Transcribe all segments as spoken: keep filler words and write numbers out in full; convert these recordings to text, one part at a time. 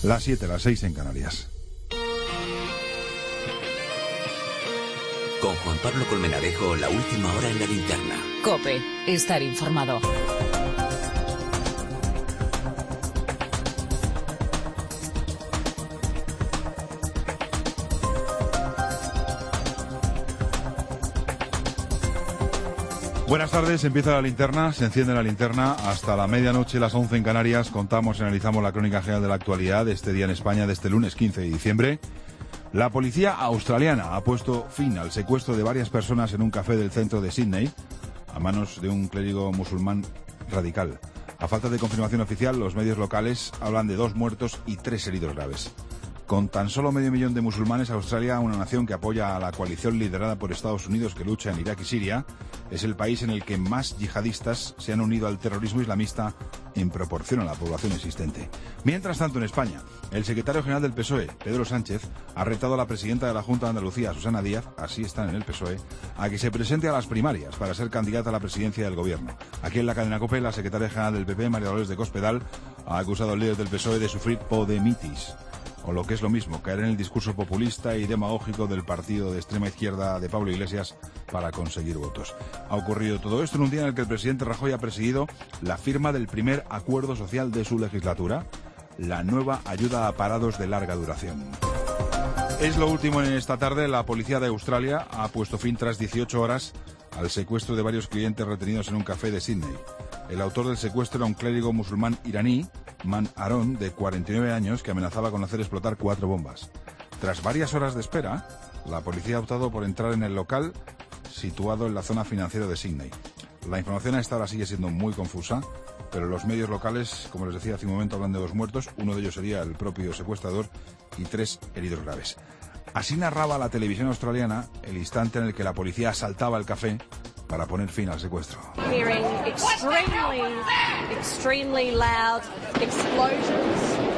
Las siete, las seis en Canarias. Con Juan Pablo Colmenarejo, la última hora en la linterna. COPE, estar informado. Buenas tardes, empieza la linterna, se enciende la linterna hasta la medianoche, las once en Canarias. Contamos y analizamos la crónica general de la actualidad de este día en España, de este lunes quince de diciembre. La policía australiana ha puesto fin al secuestro de varias personas en un café del centro de Sydney a manos de un clérigo musulmán radical. A falta de confirmación oficial, los medios locales hablan de dos muertos y tres heridos graves. Con tan solo medio millón de musulmanes, Australia, una nación que apoya a la coalición liderada por Estados Unidos que lucha en Irak y Siria, es el país en el que más yihadistas se han unido al terrorismo islamista en proporción a la población existente. Mientras tanto, en España, el secretario general del P S O E, Pedro Sánchez, ha retado a la presidenta de la Junta de Andalucía, Susana Díaz, así están en el P S O E, a que se presente a las primarias para ser candidata a la presidencia del gobierno. Aquí en la cadena COPE, la secretaria general del P P, María Dolores de Cospedal, ha acusado al líder del P S O E de sufrir podemitis, o lo que es lo mismo, caer en el discurso populista y demagógico del partido de extrema izquierda de Pablo Iglesias para conseguir votos. Ha ocurrido todo esto en un día en el que el presidente Rajoy ha presidido la firma del primer acuerdo social de su legislatura, la nueva ayuda a parados de larga duración. Es lo último en esta tarde. La policía de Australia ha puesto fin tras dieciocho horas al secuestro de varios clientes retenidos en un café de Sydney. El autor del secuestro era un clérigo musulmán iraní, Man Aron, de cuarenta y nueve años, que amenazaba con hacer explotar cuatro bombas. Tras varias horas de espera, la policía ha optado por entrar en el local situado en la zona financiera de Sydney. La información a esta hora sigue siendo muy confusa, pero los medios locales, como les decía hace un momento, hablan de dos muertos, uno de ellos sería el propio secuestrador, y tres heridos graves. Así narraba la televisión australiana el instante en el que la policía asaltaba el café para poner fin al secuestro. Hearing extremely, extremely loud explosions.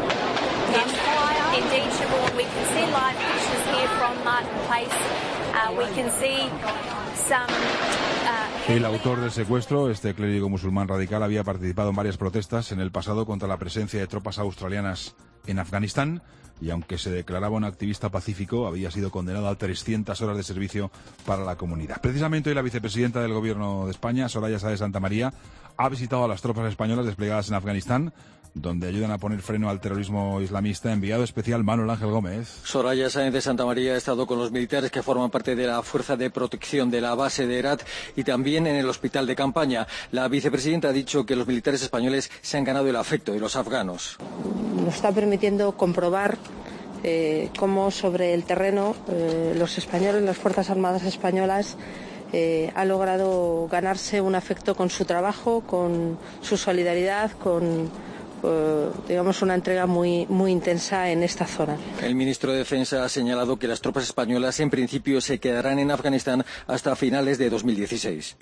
Yes, indeed, Siobhan, we can see live pictures here from Martin Place. Uh, we can see some... Uh, El autor del secuestro, este clérigo musulmán radical, había participado en varias protestas en el pasado contra la presencia de tropas australianas en Afganistán, y aunque se declaraba un activista pacífico, había sido condenado a trescientas horas de servicio para la comunidad. Precisamente hoy la vicepresidenta del Gobierno de España, Soraya Sáez de Santamaría, ha visitado a las tropas españolas desplegadas en Afganistán, donde ayudan a poner freno al terrorismo islamista. Enviado especial Manuel Ángel Gómez. Soraya Sáez de Santamaría ha estado con los militares que forman parte de la Fuerza de Protección de la base de Herat y también en el hospital de campaña. La vicepresidenta ha dicho que los militares españoles se han ganado el afecto de los afganos. Nos está permitiendo comprobar eh, cómo sobre el terreno eh, los españoles, las Fuerzas Armadas españolas, eh, ha logrado ganarse un afecto con su trabajo, con su solidaridad, con eh, digamos una entrega muy, muy intensa en esta zona. El ministro de Defensa ha señalado que las tropas españolas en principio se quedarán en Afganistán hasta finales de dos mil dieciséis.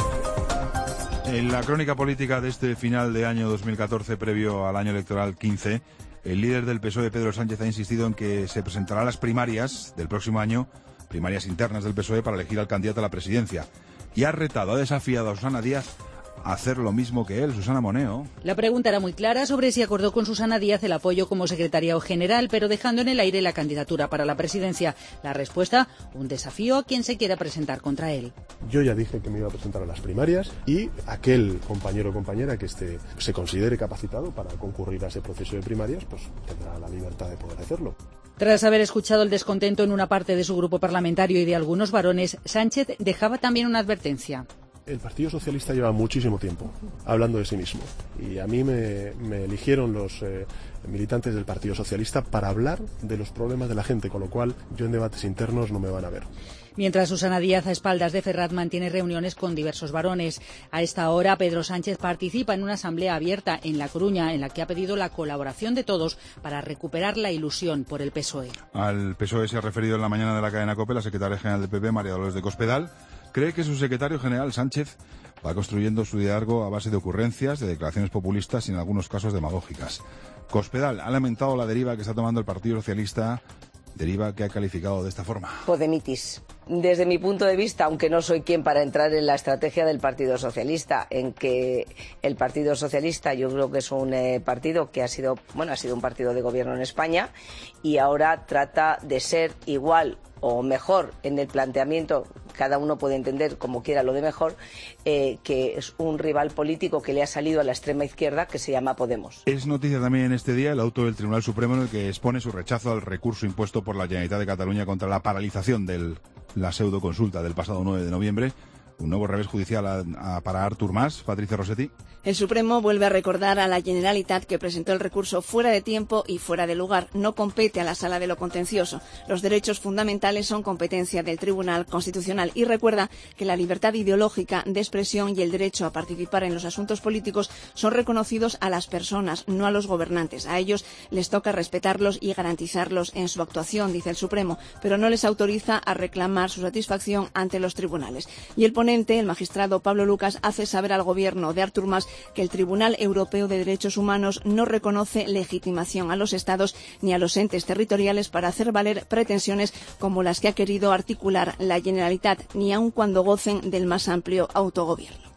En la crónica política de este final de año dos mil catorce, previo al año electoral quince, el líder del P S O E, Pedro Sánchez, ha insistido en que se presentará a las primarias del próximo año, primarias internas del P S O E, para elegir al candidato a la presidencia. Y ha retado, ha desafiado a Susana Díaz a hacer lo mismo que él. Susana Moneo. La pregunta era muy clara sobre si acordó con Susana Díaz el apoyo como secretaria general, pero dejando en el aire la candidatura para la presidencia. La respuesta, un desafío a quien se quiera presentar contra él. Yo ya dije que me iba a presentar a las primarias y aquel compañero o compañera que esté, se considere capacitado para concurrir a ese proceso de primarias, pues tendrá la libertad de poder hacerlo. Tras haber escuchado el descontento en una parte de su grupo parlamentario y de algunos varones, Sánchez dejaba también una advertencia. El Partido Socialista lleva muchísimo tiempo hablando de sí mismo y a mí me, me eligieron los eh, militantes del Partido Socialista para hablar de los problemas de la gente, con lo cual yo en debates internos no me van a ver. Mientras Susana Díaz, a espaldas de Ferrat, mantiene reuniones con diversos varones. A esta hora, Pedro Sánchez participa en una asamblea abierta en La Coruña, en la que ha pedido la colaboración de todos para recuperar la ilusión por el P S O E. Al P S O E se ha referido en la mañana de la cadena COPE la secretaria general del P P, María Dolores de Cospedal. Cree que su secretario general, Sánchez, va construyendo su liderazgo a base de ocurrencias, de declaraciones populistas y en algunos casos demagógicas. Cospedal ha lamentado la deriva que está tomando el Partido Socialista, deriva que ha calificado de esta forma. Podemitis. desde mi punto de vista, aunque no soy quien para entrar en la estrategia del Partido Socialista, en que el Partido Socialista yo creo que es un eh, partido que ha sido, bueno, ha sido un partido de gobierno en España y ahora trata de ser igual o mejor en el planteamiento, cada uno puede entender como quiera lo de mejor, eh, que es un rival político que le ha salido a la extrema izquierda que se llama Podemos. Es noticia también en este día el auto del Tribunal Supremo en el que expone su rechazo al recurso impuesto por la Generalitat de Cataluña contra la paralización de la pseudoconsulta del pasado nueve de noviembre. Un nuevo revés judicial a, a, para Artur Mas. Patricia Rossetti. El Supremo vuelve a recordar a la Generalitat que presentó el recurso fuera de tiempo y fuera de lugar. No compete a la Sala de lo Contencioso. Los derechos fundamentales son competencia del Tribunal Constitucional y recuerda que la libertad ideológica de expresión y el derecho a participar en los asuntos políticos son reconocidos a las personas, no a los gobernantes. A ellos les toca respetarlos y garantizarlos en su actuación, dice el Supremo, pero no les autoriza a reclamar su satisfacción ante los tribunales. Y el ponente, el magistrado Pablo Lucas, hace saber al gobierno de Artur Mas que el Tribunal Europeo de Derechos Humanos no reconoce legitimación a los Estados ni a los entes territoriales para hacer valer pretensiones como las que ha querido articular la Generalitat, ni aun cuando gocen del más amplio autogobierno.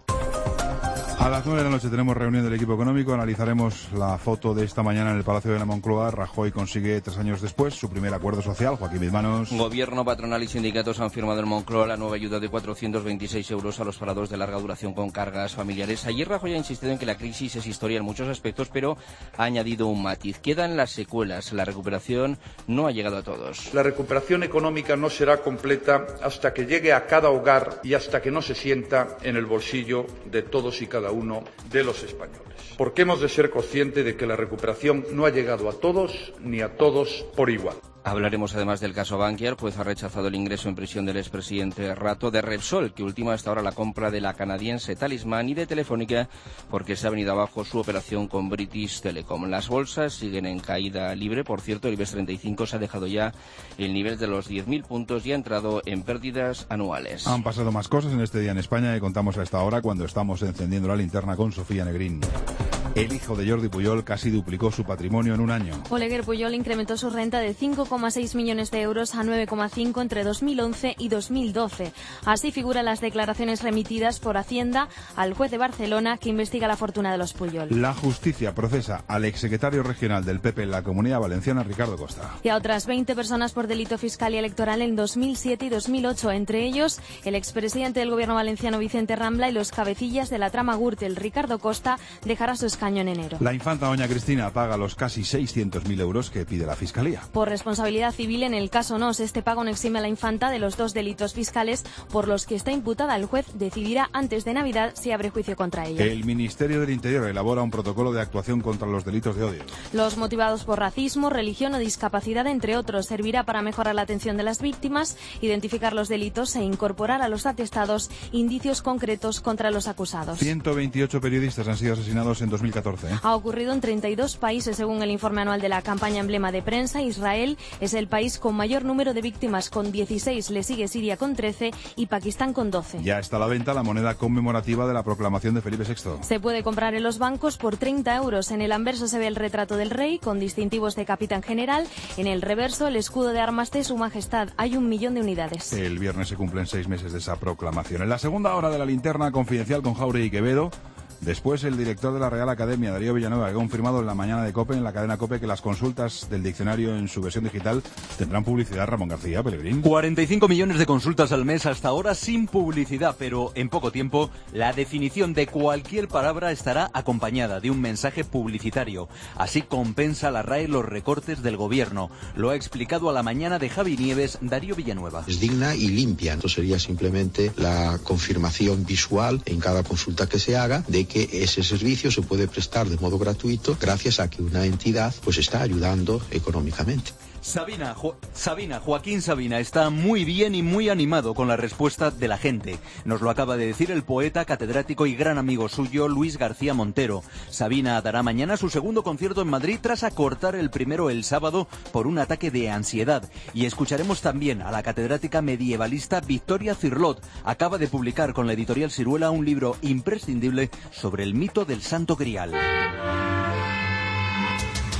A las nueve de la noche tenemos reunión del equipo económico, analizaremos la foto de esta mañana en el Palacio de la Moncloa. Rajoy consigue tres años después su primer acuerdo social. Joaquín Bizmanos. Gobierno, patronal y sindicatos han firmado en Moncloa la nueva ayuda de cuatrocientos veintiséis euros a los parados de larga duración con cargas familiares. Ayer Rajoy ha insistido en que la crisis es historia en muchos aspectos, pero ha añadido un matiz. Quedan las secuelas. La recuperación no ha llegado a todos. La recuperación económica no será completa hasta que llegue a cada hogar y hasta que no se sienta en el bolsillo de todos y cada uno de los españoles. Porque hemos de ser conscientes de que la recuperación no ha llegado a todos ni a todos por igual. Hablaremos además del caso Bankia. El juez ha rechazado el ingreso en prisión del expresidente Rato, de Repsol, que ultima hasta ahora la compra de la canadiense Talisman, y de Telefónica, porque se ha venido abajo su operación con British Telecom. Las bolsas siguen en caída libre. Por cierto, el IBEX treinta y cinco se ha dejado ya el nivel de los diez mil puntos y ha entrado en pérdidas anuales. Han pasado más cosas en este día en España y contamos a esta hora cuando estamos encendiendo la linterna con Sofía Negrín. El hijo de Jordi Puyol casi duplicó su patrimonio en un año. Oleguer Puyol incrementó su renta de cinco coma seis millones de euros a nueve coma cinco entre dos mil once y dos mil doce. Así figuran las declaraciones remitidas por Hacienda al juez de Barcelona que investiga la fortuna de los Puyol. La justicia procesa al exsecretario regional del P P en la Comunidad Valenciana, Ricardo Costa. Y a otras veinte personas por delito fiscal y electoral en dos mil siete y dos mil ocho, entre ellos el expresidente del gobierno valenciano Vicente Rambla y los cabecillas de la trama Gürtel. Ricardo Costa dejará su escaño en enero. La infanta doña Cristina paga los casi seiscientos mil euros que pide la Fiscalía. Por responsabilidad civil en el caso Nos, este pago no exime a la infanta de los dos delitos fiscales por los que está imputada. El juez decidirá antes de Navidad si abre juicio contra ella. El Ministerio del Interior elabora un protocolo de actuación contra los delitos de odio. Los motivados por racismo, religión o discapacidad, entre otros, servirá para mejorar la atención de las víctimas, identificar los delitos e incorporar a los atestados indicios concretos contra los acusados. ciento veintiocho periodistas han sido asesinados en dos mil catorce. ¿eh? Ha ocurrido en treinta y dos países, según el informe anual de la campaña Emblema de Prensa. Israel es el país con mayor número de víctimas, con dieciséis, le sigue Siria con trece y Pakistán con doce. Ya está a la venta la moneda conmemorativa de la proclamación de Felipe sexto. Se puede comprar en los bancos por treinta euros. En el anverso se ve el retrato del rey con distintivos de capitán general. En el reverso el escudo de armas de su majestad. Hay un millón de unidades. El viernes se cumplen seis meses de esa proclamación. En la segunda hora de la linterna confidencial con Jauregui y Quevedo. Después, el director de la Real Academia, Darío Villanueva, que ha confirmado en la mañana de COPE, en la cadena COPE, que las consultas del diccionario en su versión digital tendrán publicidad. Ramón García, Pellegrín. cuarenta y cinco millones de consultas al mes hasta ahora sin publicidad, pero en poco tiempo la definición de cualquier palabra estará acompañada de un mensaje publicitario. Así compensa la R A E los recortes del gobierno. Lo ha explicado a la mañana de Javi Nieves Darío Villanueva. Es digna y limpia. Esto sería simplemente la confirmación visual en cada consulta que se haga de que ese servicio se puede prestar de modo gratuito gracias a que una entidad pues está ayudando económicamente. Sabina, jo Sabina, Joaquín Sabina está muy bien y muy animado con la respuesta de la gente. Nos lo acaba de decir el poeta, catedrático y gran amigo suyo, Luis García Montero. Sabina dará mañana su segundo concierto en Madrid tras acortar el primero el sábado por un ataque de ansiedad. Y escucharemos también a la catedrática medievalista Victoria Cirlot. Acaba de publicar con la editorial Siruela un libro imprescindible sobre el mito del Santo Grial.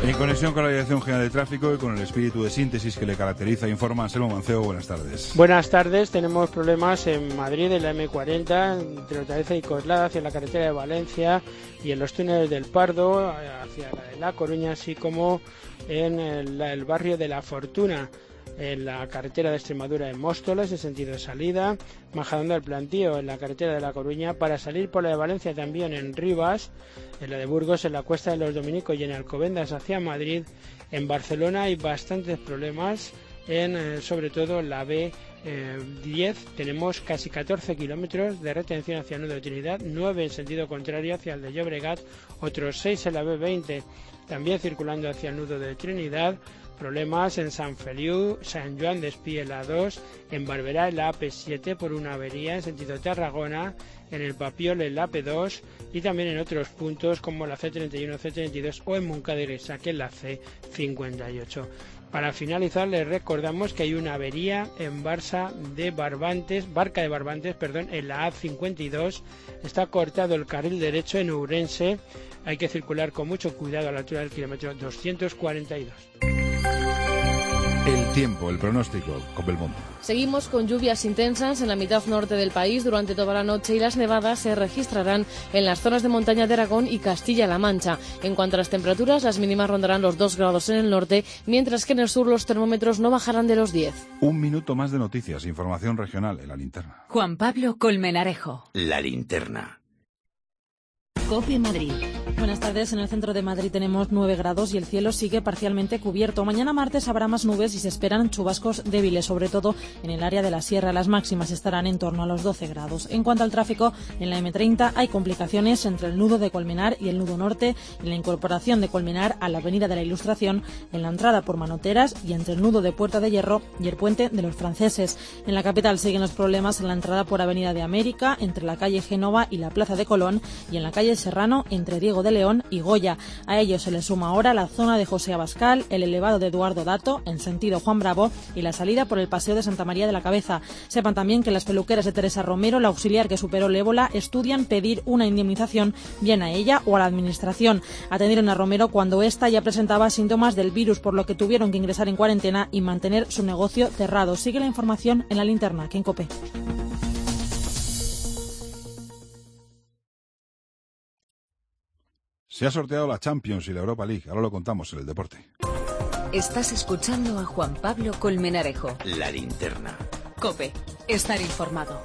En conexión con la Dirección General de Tráfico y con el espíritu de síntesis que le caracteriza, informa Anselmo Mancebo. Buenas tardes. Buenas tardes. Tenemos problemas en Madrid, en la eme cuarenta, entre Hortaleza y Coslada, hacia la carretera de Valencia, y en los túneles del Pardo, hacia la de La Coruña, así como en el, el barrio de La Fortuna, en la carretera de Extremadura en Móstoles, en sentido de salida, Majadahonda del Plantío, en la carretera de La Coruña, para salir por la de Valencia también en Rivas, en la de Burgos, en la Cuesta de los Dominicos y en Alcobendas hacia Madrid. En Barcelona hay bastantes problemas, en eh, sobre todo la be diez, tenemos casi catorce kilómetros de retención hacia el nudo de Trinidad, nueve en sentido contrario hacia el de Llobregat, otros seis en la be veinte, también circulando hacia el nudo de Trinidad. Problemas en San Feliu, San Joan de Espí en la dos, en Barberá en la a pe siete por una avería en sentido Tarragona, en el Papiol en la a pe dos y también en otros puntos como la ce treinta y uno, ce treinta y dos o en Moncada y Resaca en la ce cincuenta y ocho. Para finalizar, les recordamos que hay una avería en Barça de Barbantes, Barca de Barbantes, perdón, en la a cincuenta y dos. Está cortado el carril derecho en Ourense. Hay que circular con mucho cuidado a la altura del kilómetro doscientos cuarenta y dos. El tiempo, el pronóstico, con Belmonte. Seguimos con lluvias intensas en la mitad norte del país durante toda la noche y las nevadas se registrarán en las zonas de montaña de Aragón y Castilla-La Mancha. En cuanto a las temperaturas, las mínimas rondarán los dos grados en el norte, mientras que en el sur los termómetros no bajarán de los diez. Un minuto más de noticias, información regional en la linterna. Juan Pablo Colmenarejo. La linterna. COPE Madrid. Buenas tardes. En el centro de Madrid tenemos nueve grados y el cielo sigue parcialmente cubierto. Mañana martes habrá más nubes y se esperan chubascos débiles, sobre todo en el área de la sierra. Las máximas estarán en torno a los doce grados. En cuanto al tráfico, en la eme treinta hay complicaciones entre el nudo de Colmenar y el nudo norte, en la incorporación de Colmenar a la avenida de la Ilustración, en la entrada por Manoteras y entre el nudo de Puerta de Hierro y el puente de los Franceses. En la capital siguen los problemas en la entrada por Avenida de América, entre la calle Génova y la Plaza de Colón, y en la calle Serrano, entre Diego de León y Goya. A ello se le suma ahora la zona de José Abascal, el elevado de Eduardo Dato, en sentido Juan Bravo, y la salida por el Paseo de Santa María de la Cabeza. Sepan también que las peluqueras de Teresa Romero, la auxiliar que superó el ébola, estudian pedir una indemnización bien a ella o a la administración. Atendieron a Romero cuando ésta ya presentaba síntomas del virus, por lo que tuvieron que ingresar en cuarentena y mantener su negocio cerrado. Sigue la información en la linterna, aquí en COPE. Se ha sorteado la Champions y la Europa League. Ahora lo contamos en el deporte. Estás escuchando a Juan Pablo Colmenarejo. La linterna. COPE. Estar informado.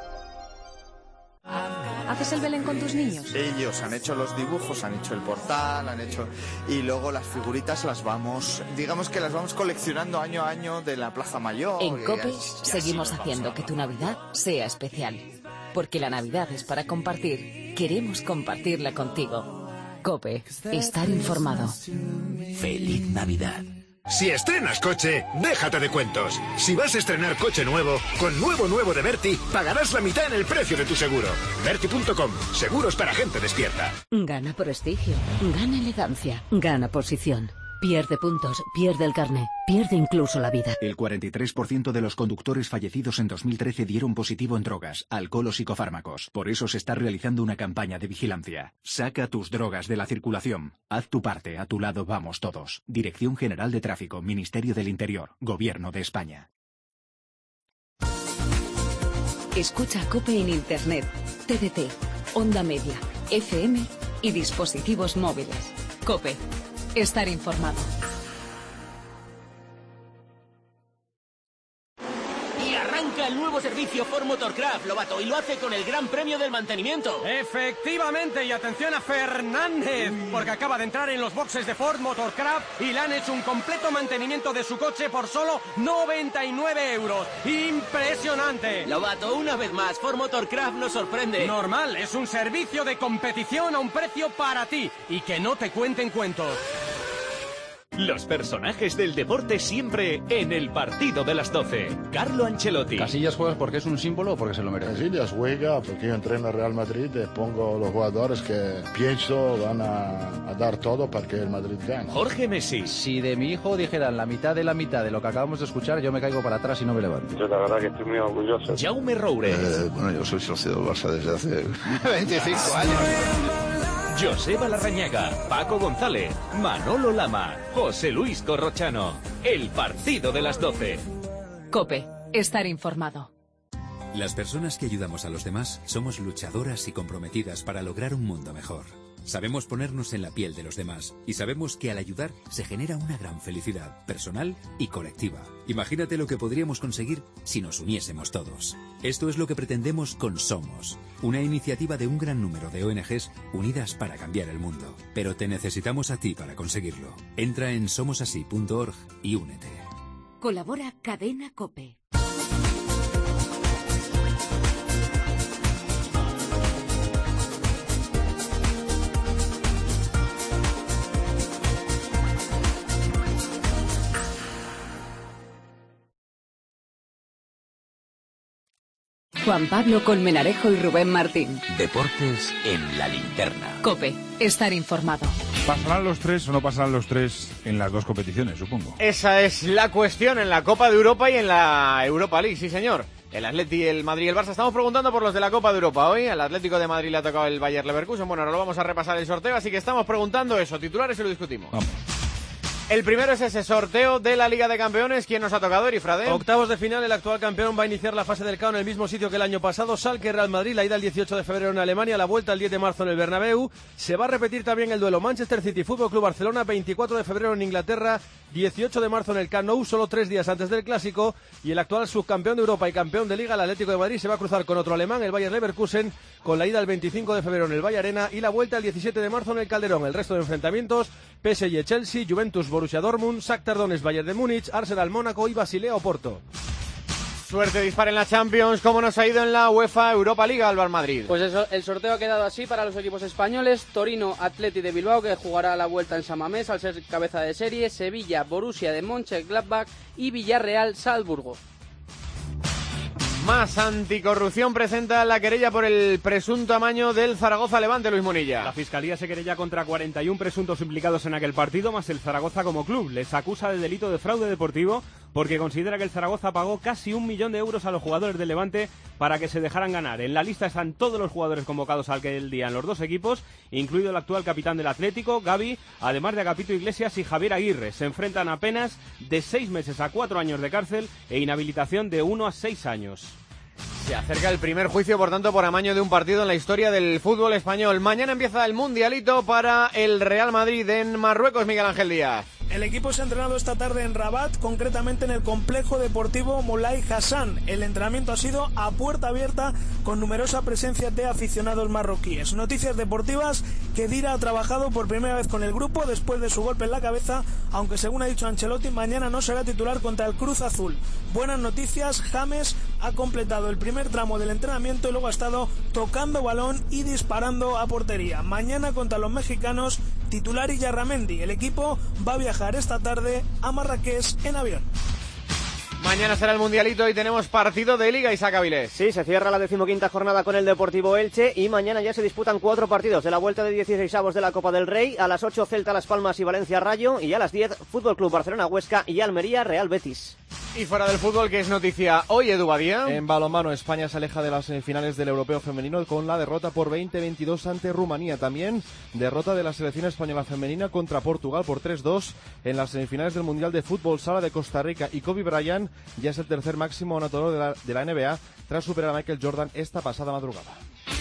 ¿Haces el Belén con tus niños? Ellos han hecho los dibujos, han hecho el portal, han hecho... Y luego las figuritas las vamos... Digamos que las vamos coleccionando año a año de la Plaza Mayor. En COPE ya, seguimos haciendo que tu Navidad sea especial. Porque la Navidad es para compartir. Queremos compartirla contigo. COPE. Estar informado. Feliz Navidad. Si estrenas coche, déjate de cuentos. Si vas a estrenar coche nuevo, con nuevo nuevo de Berti, pagarás la mitad en el precio de tu seguro. Berti punto com. Seguros para gente despierta. Gana prestigio, gana elegancia, gana posición. Pierde puntos, pierde el carné, pierde incluso la vida. El cuarenta y tres por ciento de los conductores fallecidos en dos mil trece dieron positivo en drogas, alcohol o psicofármacos. Por eso se está realizando una campaña de vigilancia. Saca tus drogas de la circulación. Haz tu parte, a tu lado vamos todos. Dirección General de Tráfico, Ministerio del Interior, Gobierno de España. Escucha COPE en Internet, T D T, Onda Media, F M y dispositivos móviles. COPE. Estar informado. Y arranca el nuevo servicio Ford Motorcraft, Lobato, y lo hace con el Gran Premio del Mantenimiento. Efectivamente, y atención a Fernández, porque acaba de entrar en los boxes de Ford Motorcraft y le han hecho un completo mantenimiento de su coche por solo noventa y nueve euros. ¡Impresionante! Lobato, una vez más, Ford Motorcraft nos sorprende. Normal, es un servicio de competición a un precio para ti y que no te cuenten cuentos. Los personajes del deporte siempre en el partido de las doce. Carlo Ancelotti. ¿Casillas juega porque es un símbolo o porque se lo merece? Casillas juega porque yo entreno al Real Madrid y pongo los jugadores que pienso van a, a dar todo para que el Madrid gane. Jorge Messi. Si de mi hijo dijeran la mitad de la mitad de lo que acabamos de escuchar, yo me caigo para atrás y no me levanto. Yo la verdad que estoy muy orgulloso. Jaume Roure. Eh, bueno, yo soy socio del Barça desde hace veinticinco años. Joseba Larrañaga, Paco González, Manolo Lama, José Luis Corrochano. El partido de las doce. COPE. Estar informado. Las personas que ayudamos a los demás somos luchadoras y comprometidas para lograr un mundo mejor. Sabemos ponernos en la piel de los demás y sabemos que al ayudar se genera una gran felicidad personal y colectiva. Imagínate lo que podríamos conseguir si nos uniésemos todos. Esto es lo que pretendemos con Somos, una iniciativa de un gran número de O N Ges unidas para cambiar el mundo. Pero te necesitamos a ti para conseguirlo. Entra en somos así punto org y únete. Colabora Cadena COPE. Juan Pablo Colmenarejo y Rubén Martín. Deportes en la linterna. COPE. Estar informado. ¿Pasarán los tres o no pasarán los tres en las dos competiciones, supongo? Esa es la cuestión en la Copa de Europa y en la Europa League, sí señor. El Atleti, el Madrid y el Barça. Estamos preguntando por los de la Copa de Europa hoy. Al Atlético de Madrid le ha tocado el Bayer Leverkusen. Bueno, ahora lo vamos a repasar el sorteo, así que estamos preguntando eso. Titulares y lo discutimos. Vamos. El primero es ese sorteo de la Liga de Campeones. ¿Quién nos ha tocado, Erifrade? Octavos de final, el actual campeón va a iniciar la fase del K O en el mismo sitio que el año pasado. Schalke, Real Madrid, la ida el dieciocho de febrero en Alemania, la vuelta el diez de marzo en el Bernabéu. Se va a repetir también el duelo Manchester City Fútbol Club Barcelona, veinticuatro de febrero en Inglaterra, dieciocho de marzo en el Camp Nou, solo tres días antes del Clásico. Y el actual subcampeón de Europa y campeón de Liga, el Atlético de Madrid, se va a cruzar con otro alemán, el Bayer Leverkusen, con la ida el veinticinco de febrero en el Valle Arena y la vuelta el diecisiete de marzo en el Calderón. El resto de enfrentamientos: P S G Chelsea, Juventus Borussia Dortmund, Shakhtar Donetsk Bayern de Múnich, Arsenal Mónaco y Basilea Oporto. Suerte dispara en la Champions. ¿Cómo nos ha ido en la UEFA Europa League, Alba Madrid? Pues eso, el sorteo ha quedado así para los equipos españoles: Torino, Atleti de Bilbao, que jugará la vuelta en San Mamés al ser cabeza de serie; Sevilla, Borussia de Mönchengladbach y Villarreal, Salzburgo. Más anticorrupción presenta la querella por el presunto amaño del Zaragoza Levante, Luis Munilla. La Fiscalía se querella contra cuarenta y uno presuntos implicados en aquel partido, más el Zaragoza como club. Les acusa de delito de fraude deportivo porque considera que el Zaragoza pagó casi un millón de euros a los jugadores del Levante para que se dejaran ganar. En la lista están todos los jugadores convocados aquel día en los dos equipos, incluido el actual capitán del Atlético, Gavi, además de Agapito Iglesias y Javier Aguirre. Se enfrentan a penas de seis meses a cuatro años de cárcel e inhabilitación de uno a seis años. Se acerca el primer juicio, por tanto, por amaño de un partido en la historia del fútbol español. Mañana empieza el Mundialito para el Real Madrid en Marruecos, Miguel Ángel Díaz. El equipo se ha entrenado esta tarde en Rabat, concretamente en el complejo deportivo Moulay Hassan. El entrenamiento ha sido a puerta abierta con numerosa presencia de aficionados marroquíes. Noticias deportivas: Khedira ha trabajado por primera vez con el grupo después de su golpe en la cabeza, aunque según ha dicho Ancelotti, mañana no será titular contra el Cruz Azul. Buenas noticias: James ha completado el primer tramo del entrenamiento y luego ha estado tocando balón y disparando a portería. Mañana contra los mexicanos, titular Illarramendi. El equipo va a viajar esta tarde a Marrakech en avión. Mañana será el Mundialito y tenemos partido de Liga, Isaac Avilés. Sí, se cierra la decimoquinta jornada con el Deportivo Elche y mañana ya se disputan cuatro partidos de la vuelta de dieciseisavos de la Copa del Rey. A las ocho Celta Las Palmas y Valencia Rayo, y a las diez Fútbol Club Barcelona Huesca y Almería Real Betis. Y fuera del fútbol, ¿qué es noticia hoy, Edu Badía? En balonmano, España se aleja de las semifinales del Europeo Femenino con la derrota por veinte veintidós ante Rumanía. También derrota de la selección española femenina contra Portugal por tres dos en las semifinales del Mundial de Fútbol Sala de Costa Rica. Y Kobe Bryant ya es el tercer máximo anotador de la, de la N B A tras superar a Michael Jordan esta pasada madrugada.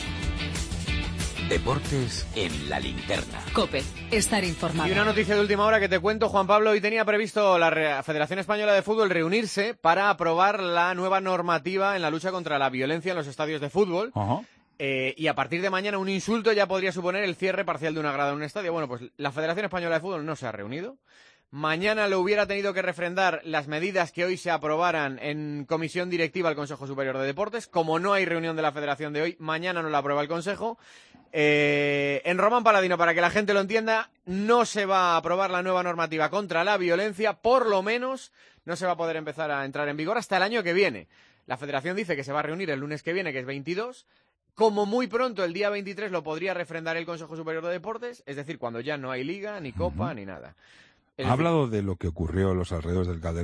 Deportes en la linterna. COPE. Estar informado. Y una noticia de última hora que te cuento, Juan Pablo. Hoy tenía previsto la Federación Española de Fútbol reunirse para aprobar la nueva normativa en la lucha contra la violencia en los estadios de fútbol. Ajá. Eh, y a partir de mañana un insulto ya podría suponer el cierre parcial de una grada en un estadio. Bueno, pues la Federación Española de Fútbol no se ha reunido. Mañana lo hubiera tenido que refrendar las medidas que hoy se aprobaran en comisión directiva del Consejo Superior de Deportes. Como no hay reunión de la Federación de hoy, mañana no la aprueba el Consejo. Eh, en Román Paladino, para que la gente lo entienda, no se va a aprobar la nueva normativa contra la violencia, por lo menos no se va a poder empezar a entrar en vigor hasta el año que viene. La Federación dice que se va a reunir el lunes que viene, que es veintidós. Como muy pronto, el día veintitrés, lo podría refrendar el Consejo Superior de Deportes, es decir, cuando ya no hay liga, ni copa, uh-huh. ni nada. Ha hablado de lo que ocurrió en los alrededores del Calderón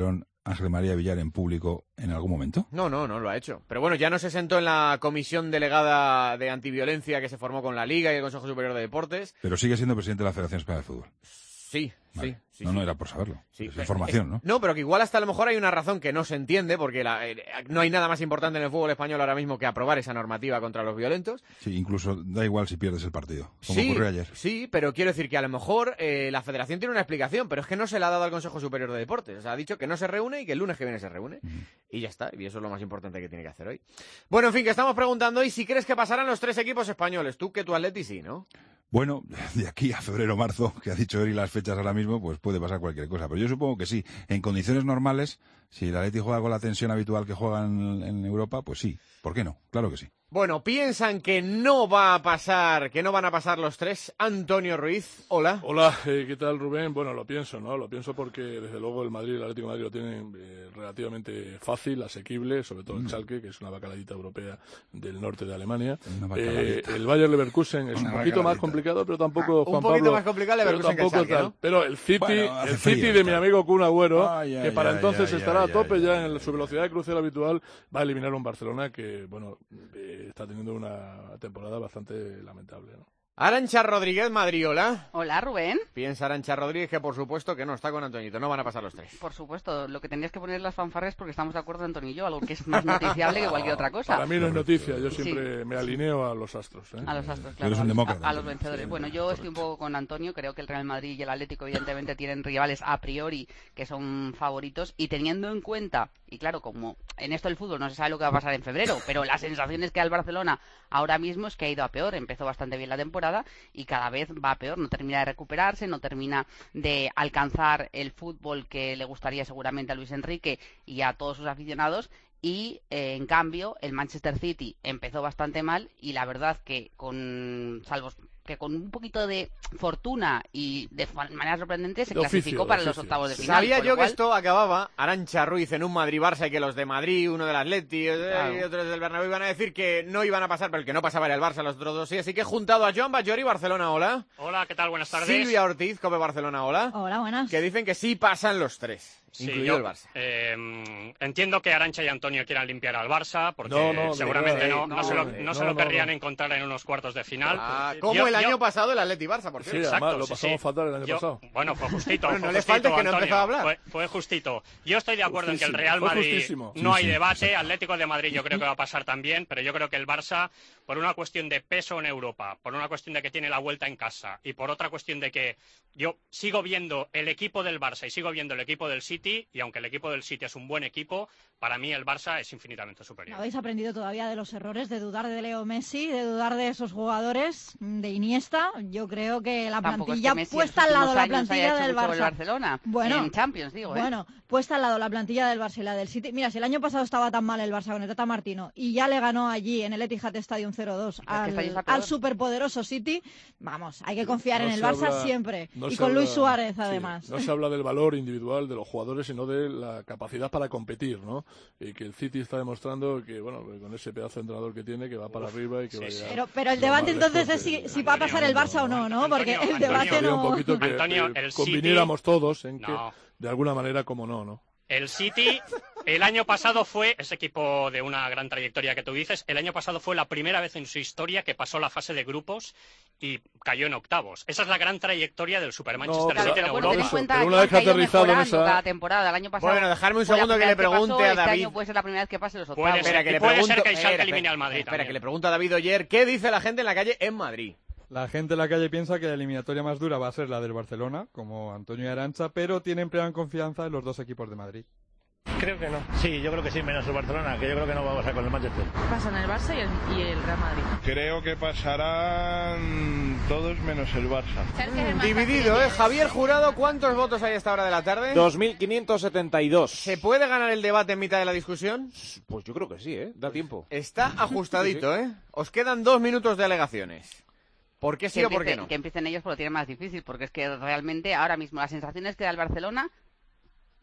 Ángel María Villar en público en algún momento? No, no, no lo ha hecho. Pero bueno, ya no se sentó en la comisión delegada de antiviolencia que se formó con la Liga y el Consejo Superior de Deportes. Pero sigue siendo presidente de la Federación Española de Fútbol. Sí, vale. sí, sí. No, sí. no era por saberlo. Sí, es información, ¿no? No, pero que igual hasta a lo mejor hay una razón que no se entiende, porque la, eh, no hay nada más importante en el fútbol español ahora mismo que aprobar esa normativa contra los violentos. Sí, incluso da igual si pierdes el partido, como Sí, ocurrió ayer. sí, pero quiero decir que a lo mejor eh, la Federación tiene una explicación, pero es que no se la ha dado al Consejo Superior de Deportes. O sea, ha dicho que no se reúne y que el lunes que viene se reúne. Uh-huh. Y ya está, y eso es lo más importante que tiene que hacer hoy. Bueno, en fin, que estamos preguntando hoy si crees que pasarán los tres equipos españoles. Tú, que tu Atleti sí, ¿no? Bueno, de aquí a febrero, marzo, que ha dicho Eri las fechas ahora mismo, pues puede pasar cualquier cosa. Pero yo supongo que sí. En condiciones normales, si el Atleti juega con la tensión habitual que juegan en Europa, pues sí. ¿Por qué no? Claro que sí. Bueno, piensan que no va a pasar, que no van a pasar los tres. Antonio Ruiz, hola. Hola, eh, ¿qué tal, Rubén? Bueno, lo pienso, ¿no? Lo pienso porque, desde luego, el Madrid, el Atlético de Madrid lo tienen eh, relativamente fácil, asequible, sobre todo el Schalke, que es una bacaladita europea del norte de Alemania. Eh, el Bayer Leverkusen es una un poquito más complicado, pero tampoco, ah, Juan un poquito Pablo, más complicado Leverkusen pero, que el Schalke, ¿no? Pero el City, bueno, el frío, City de está. mi amigo Kun Agüero, Ay, que ay, para ay, entonces ay, estará ay, a tope ay, ya ay, en su velocidad de crucero habitual, va a eliminar a un Barcelona que, bueno, eh, está teniendo una temporada bastante lamentable, ¿no? Arantxa Rodríguez, Madrid, hola. Hola, Rubén. Piensa Arantxa Rodríguez que por supuesto que no está con Antoñito, no van a pasar los tres. Por supuesto, lo que tendrías que poner las fanfarres porque estamos de acuerdo Antonio y yo, algo que es más noticiable que cualquier otra cosa. Para mí no es noticia, yo siempre Sí. me alineo a los astros. ¿eh? A los astros, claro. Eres un demócrata. A, a los vencedores. Bueno, yo estoy un poco con Antonio, creo que el Real Madrid y el Atlético evidentemente tienen rivales a priori que son favoritos y teniendo en cuenta, y claro, como en esto del fútbol no se sabe lo que va a pasar en febrero, pero las sensaciones que da el Barcelona ahora mismo es que ha ido a peor, empezó bastante bien la temporada y cada vez va a peor, no termina de recuperarse, no termina de alcanzar el fútbol que le gustaría seguramente a Luis Enrique y a todos sus aficionados y eh, en cambio el Manchester City empezó bastante mal y la verdad que con salvo que con un poquito de fortuna y de manera sorprendente se De clasificó oficio, para de los oficio. octavos de final. Sabía con yo lo cual- que esto acababa, Arantxa Ruiz en un Madrid-Barça y que los de Madrid, uno del Atleti Claro. y otros del Bernabéu iban a decir que no iban a pasar, pero el que no pasaba era el Barça, los otros dos sí. Así que he juntado a Joan Bajori, Barcelona, hola. Hola, ¿qué tal? Buenas tardes. Silvia Ortiz, Cope Barcelona, hola. Hola, buenas. Que dicen que sí pasan los tres, Sí, incluido yo, el Barça. eh, entiendo que Arantxa y Antonio quieran limpiar al Barça, porque No, no, de seguramente verdad, no, eh, no, no, se lo, eh, no se no, lo no, querrían no. encontrar en unos cuartos de final. Ah, como Yo- el año yo- pasado el Atleti-Barça, por Sí, cierto. además, lo sí, pasamos sí. fatal el año Yo- pasado. Bueno, fue justito. Bueno, fue no le justito, faltes que no Antonio. empezó a hablar. Fue, fue justito. Yo estoy de acuerdo en que el Justísimo, Real fue Madrid justísimo. no Sí, hay sí, debate. exacto. Atlético de Madrid yo creo que va a pasar también, pero yo creo que el Barça, por una cuestión de peso en Europa, por una cuestión de que tiene la vuelta en casa y por otra cuestión de que yo sigo viendo el equipo del Barça y sigo viendo el equipo del City, y aunque el equipo del City es un buen equipo, para mí el Barça es infinitamente superior. ¿No habéis aprendido todavía de los errores, de dudar de Leo Messi, de dudar de esos jugadores, de Iniesta? Yo creo que la Tampoco es plantilla que Messi en puesta los al lado últimos la años haya plantilla hecho del mucho por el Barça. Barcelona. Bueno, En Champions, digo, ¿eh? Bueno, puesta al lado la plantilla del Barça y la del City. Mira, si el año pasado estaba tan mal el Barça con el Tata Martino y ya le ganó allí en el Etihad Stadium cero dos que esta ya está al, peor. al superpoderoso City, vamos, hay que confiar No en el se Barça habla- siempre. no y se con habla- Luis Suárez, sí, además. no se habla del valor individual de los jugadores, sino de la capacidad para competir, ¿no? Y que el City está demostrando que, bueno, con ese pedazo de entrenador que tiene, que va para arriba y que va a llegar Pero, pero el lo debate más entonces lejos es si, de- si va a pasar el Barça o no, ¿no? Porque el debate Quería no... un poquito que, Antonio, que el City- conviniéramos todos en que, No. de alguna manera, como no, ¿no? El City, el año pasado fue, ese equipo de una gran trayectoria que tú dices, el año pasado fue la primera vez en su historia que pasó la fase de grupos y cayó en octavos. Esa es la gran trayectoria del Super Manchester pero- City en Bueno, Europa. ten en cuenta pero que una han vez caído aterrizado en mejorando esa- cada temporada. El año pasado Bueno, dejarme un fue la segundo que primera le vez pregunte pasó, a este David. año puede ser la primera vez que pase los octavos. Puede ser, Espera, que y le puede pregunto... ser que el Schalke espera, elimine al Madrid Espera, también. que le pregunto a David Oyer, ¿qué dice la gente en la calle en Madrid? La gente en la calle piensa que la eliminatoria más dura va a ser la del Barcelona, como Antonio y Arantxa, pero tienen plena confianza en los dos equipos de Madrid. Creo que no. Sí, yo creo que sí, menos el Barcelona, que yo creo que no va a pasar con el Manchester. Pasan el Barça y el, y el Real Madrid. Creo que pasarán todos menos el Barça. Dividido, ¿eh? Javier Jurado, ¿cuántos votos hay a esta hora de la tarde? dos mil quinientos setenta y dos. ¿Se puede ganar el debate en mitad de la discusión? Pues yo creo que sí, ¿eh? Da tiempo. Está ajustadito, ¿eh? Os quedan dos minutos de alegaciones. ¿Por qué sí que o por qué empiece- no? Que empiecen ellos porque lo tienen más difícil, porque es que realmente ahora mismo las sensaciones que da el Barcelona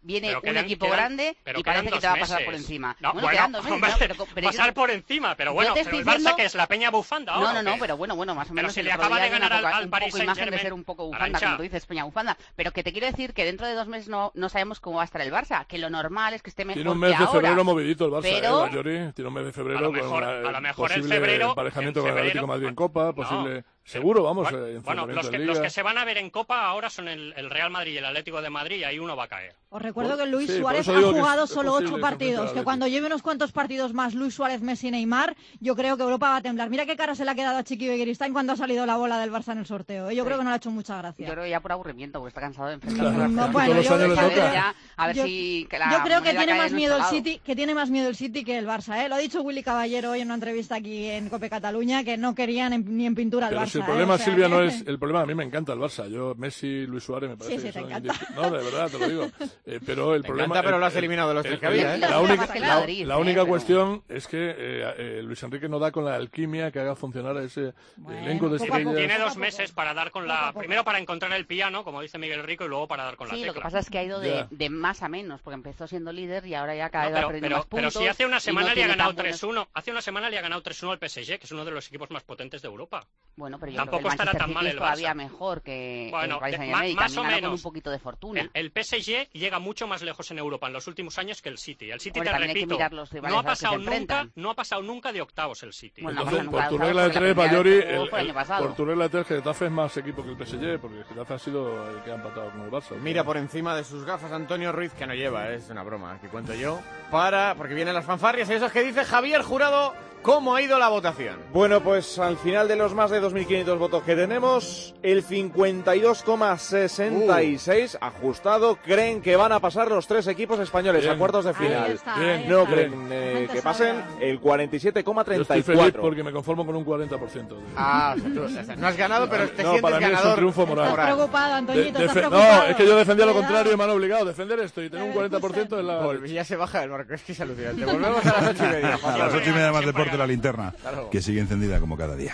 viene Pero un quedan- equipo quedan- grande pero y quedan parece que dos te va a pasar meses. por encima. No, bueno, bueno, quedan dos meses, hombre, no, pero, pero pasar yo- por encima, pero yo bueno, te pero estoy el Barça diciendo- que es la peña bufanda No, ahora. no, ¿o no, qué? pero bueno, bueno, más o Pero menos si el le otro acaba día de hay una ganar al- poca- al un Paris poco imagen de Saint-Germain. ser un poco bufanda, Arantxa. como tú dices, peña bufanda, pero que te quiero decir que dentro de dos meses no, no sabemos cómo va a estar el Barça, que lo normal es que esté mejor Tiene un que mes de ahora. febrero movidito el Barça, pero... ¿eh, Bayori? Tiene un mes de febrero A lo con mejor- una, a lo mejor en posible febrero- emparejamiento en con el febrero- Atlético de Madrid en Copa, No. posible... Seguro, vamos, Bueno, eh, bueno, enfrentamiento los en que, Liga. los que se van a ver en Copa ahora son el, el Real Madrid y el Atlético de Madrid y ahí uno va a caer. Os recuerdo Por- que Luis sí, por Suárez eso ha digo que jugado es- es solo posible ocho que se enfrente al partidos, que Atlético. cuando lleve unos cuantos partidos más Luis Suárez, Messi, Neymar, yo creo que Europa va a temblar. Mira qué cara se le ha quedado a Chiqui Begiristain cuando ha salido la bola del Barça en el sorteo. ¿eh? Yo Sí. creo que no le ha hecho mucha gracia. Yo creo ya por aburrimiento, porque está cansado de enfrentarse No, a las bueno, Todos los yo- años le a ver, toca. ya, a ver yo- si que la Yo creo que moneda tiene cae más de miedo el nuestro City, que tiene más miedo el City que el Barça, ¿eh? Lo ha dicho Willy Caballero hoy en una entrevista aquí en Cope Cataluña, que no querían en- ni en pintura al Pero Barça. si el ¿eh? problema, O sea Silvia, que- no es... El problema, a mí me encanta el Barça. Yo, Messi, Luis Suárez, me parece Sí, sí, que te son encanta. indis- No, de verdad, te lo digo. Eh, pero el Te problema... encanta, pero el- lo has el- eliminado de los tres el- que había, ¿eh? La La única, única- la, Madrid, la ¿eh? única Pero- cuestión es que eh, eh, Luis Enrique no da con la alquimia que haga funcionar a ese elenco de poco a poco. estrellas. Tiene Poco a dos poco. meses para dar con Poco a la... poco. Primero para encontrar el piano, como dice Miguel Rico, y luego para dar con la Sí, tecla. lo que pasa es que ha ido de, Ya. de más a menos, porque empezó siendo líder y ahora ya cada No, vez va pero, perdiendo pero, más pero puntos. si hace una y semana no le ha tiene ganado tan buenos- tres uno, hace una semana le ha ganado tres uno al P S G, que es uno de los equipos más potentes de Europa. Bueno, pero yo Tampoco creo que el estará Manchester tan mal City el es todavía Barça. mejor que Bueno, el Paris de- Saint-Germain y ma- más también o gana con menos. un poquito de fortuna. El, el P S G llega mucho más lejos en Europa en los últimos años que el City. El City, Hombre, te también hay que repito, mirar los rivales no ha a los que pasado se nunca, enfrentan. no ha pasado nunca de octavos el City. Bueno, Entonces, no por pasa tu nunca, regla de porque la tres, primera Bayori, vez que jugó el- fue el año el- pasado. por tu regla de tres, Getafe es más equipo que el P S G, porque el Getafe ha sido el que ha empatado con el Barça. Mira por encima de sus gafas Antonio Ruiz, que no lleva, ¿eh? Es una broma, que cuento yo. Para, porque vienen las fanfarrias y eso es que dice Javier Jurado, ¿cómo ha ido la votación? Bueno, pues al final de los más de dos mil quinientos votos que tenemos, el cincuenta y dos coma sesenta y seis Uh. ajustado creen que van a pasar los tres equipos españoles Bien. a cuartos de Ahí final. está, Bien. ahí No está. creen eh, La gente que sabe. pasen el cuarenta y siete coma Yo treinta y estoy feliz cuatro. porque me conformo con un cuarenta por ciento. de- Ah, o sea, tú, o sea, no has ganado, pero te No, sientes para mí es un ganador. triunfo moral. Estás preocupado, De- Antoñito, estás defe- preocupado. no, es que yo defendía lo Cuidado. contrario y me han obligado a defender esto y tener un cuarenta por ciento en la... Volve, ya se baja el barco, es que es alucinante. Volvemos a las ocho y media. A las ocho y media más deporte la linterna, Hasta luego. que sigue encendida como cada día.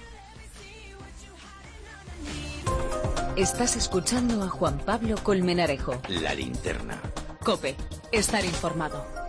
Estás escuchando a Juan Pablo Colmenarejo. La linterna. Cope, estar informado.